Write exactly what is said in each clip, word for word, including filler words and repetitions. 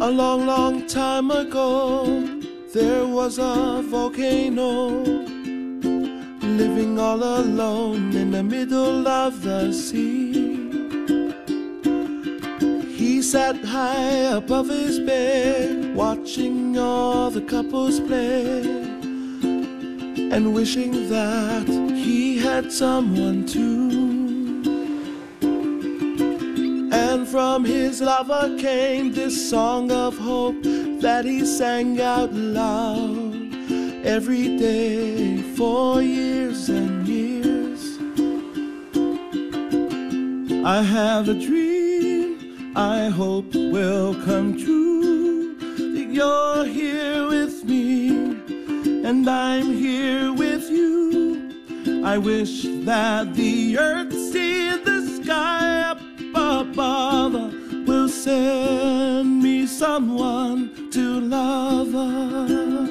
A long, long time ago, there was a volcano living all alone in the middle of the sea. He sat high above his bed, watching all the couples play, and wishing that he had someone too. And from his lover came this song of hope that he sang out loud every day for years and years. I have a dream I hope will come true, that you're here with me and I'm here with you. I wish that the earth, sea, and the sky up above will send me someone to love her.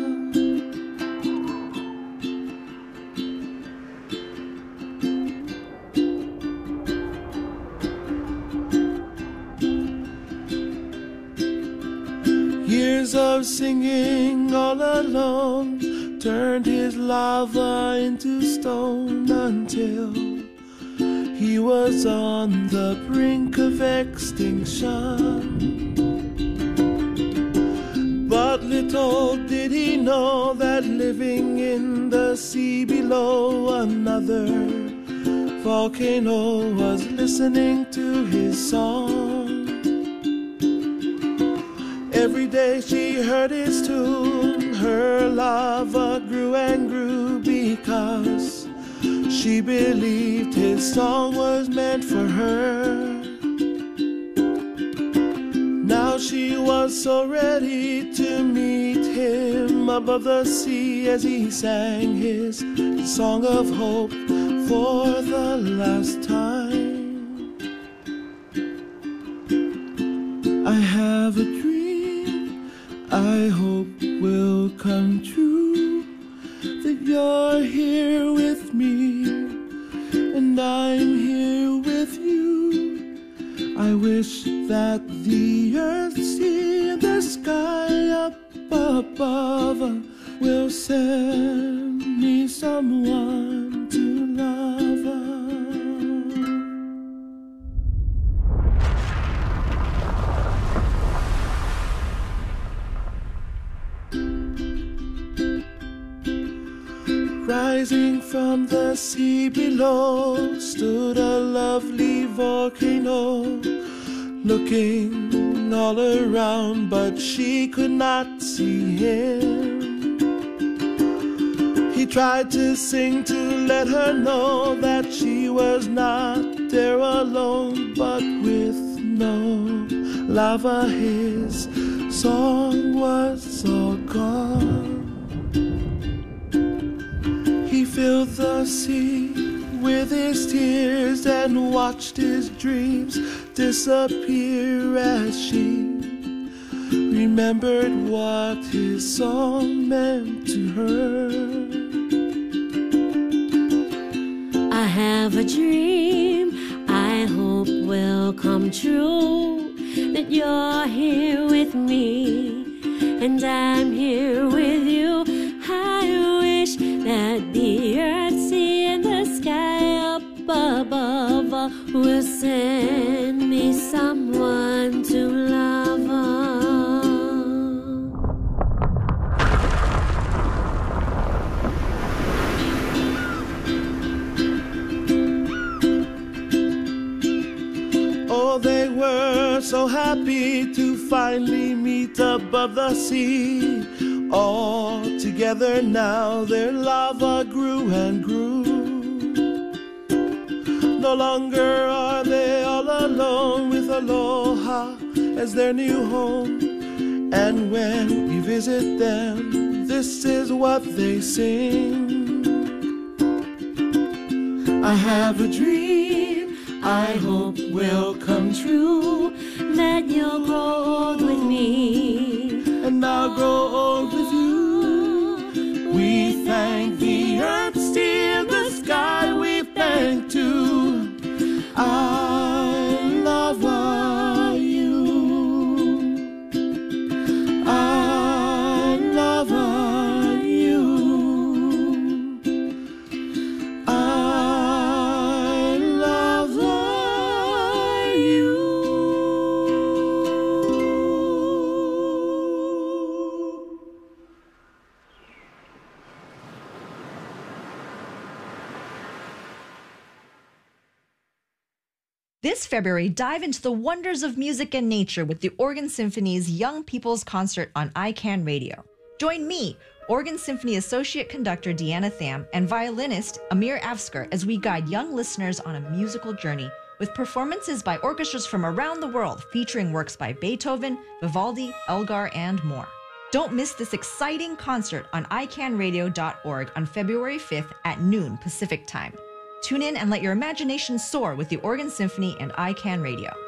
Years of singing all alone turned his lava into stone until he was on the brink of extinction. But little did he know that living in the sea below, another volcano was listening to his song. Every day she heard his tune, her lava grew and grew because she believed his song was meant for her. Now she was so ready to meet him above the sea as he sang his song of hope for the last time. I have a dream I hope will come true, that you're here with me and I'm here with you. I wish that the earth, sea, and the sky up above will send me someone to love her. Rising from the sea below stood a lovely volcano, looking all around, but she could not see him. He tried to sing to let her know that she was not there alone, but with no lava his song was all gone. He filled the sea with his tears and watched his dreams disappear as she remembered what his song meant to her. I have a dream I hope will come true, that you're here with me and I'm here with you. I wish that the earth, sea, and the sky up above will send me someone to love her. Oh, they were so happy to finally meet above the sea. All together now their lava grew and grew. No longer are they all alone, with Aloha as their new home. And when we visit them, this is what they sing. I have a dream I hope will come true, that you'll grow old with me and I'll grow old with you. We thank the earth, sea, and the sky. We thank too. I love you. This February, dive into the wonders of music and nature with the Oregon Symphony's Young People's Concert on I C A N Radio. Join me, Oregon Symphony Associate Conductor Deanna Tham, and violinist Amir Afskar as we guide young listeners on a musical journey with performances by orchestras from around the world featuring works by Beethoven, Vivaldi, Elgar, and more. Don't miss this exciting concert on I C A N radio dot org on February fifth at noon Pacific Time. Tune in and let your imagination soar with the Oregon Symphony and I C A N Radio.